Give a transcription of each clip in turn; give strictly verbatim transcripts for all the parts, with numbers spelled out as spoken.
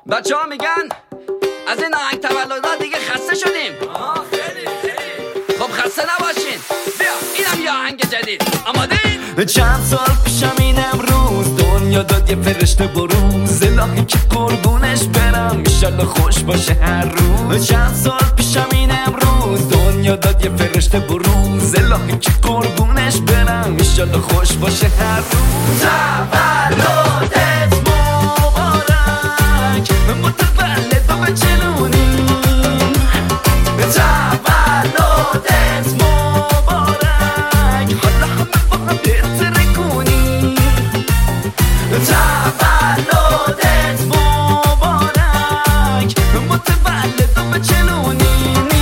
بچه ها میگن از این آهنگ تولدها دیگه خسته شدیم. آه خیلی خیلی خب خسته نباشین، بیا اینم یه آهنگ جدید. آمادین؟ چند سال پیشم این امروز دنیا داد یه فرشته بروز، الهی که قربونش برم ایشالله خوش باشه هر روز. چند سال پیشم این امروز دنیا داد یه فرشته بروز، الهی که قربونش برم ایشالله خوش باشه هر روز. تولدت مبارک متولد و بچلونی، تولدت مبارک حالا همه با هم بهتره کنی. تولدت مبارک متولد و بچلونی،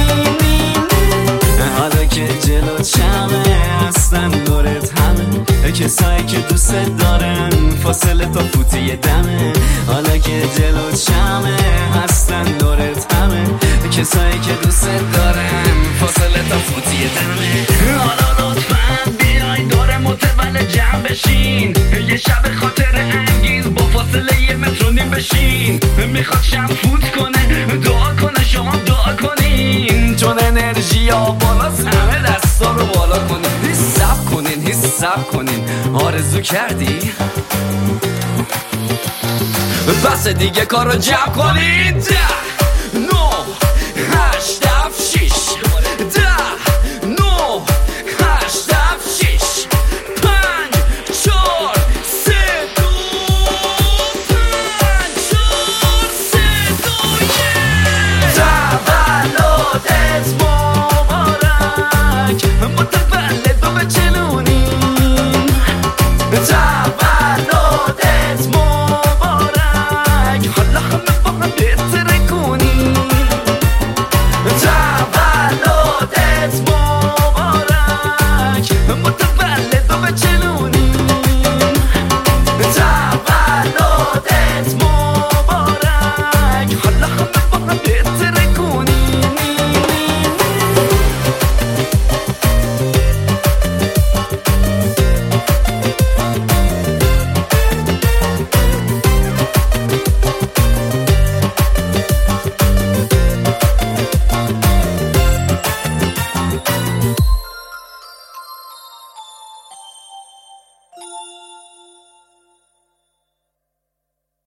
حالا که جلو چمه هستن دورت همه کسایی که دوست دارن فاصله تا فوتی دمه. حالا که جلو چمه هستن دورت همه کسایی که دوست دارن فاصله تا فوتی دمه. حالا لطفاً بیاین دور متولد جمع بشین، یه شب خاطر انگیز با فاصله یه متر و نیم بشین. میخواد شب فوت کنه دعا کنه شما دعا کنین، چون انرژی ها بالاست همه دستا رو بالا کنین. حساب کنین حساب کنین آرزو کردی؟ بس دیگه کار رو جمع کنین.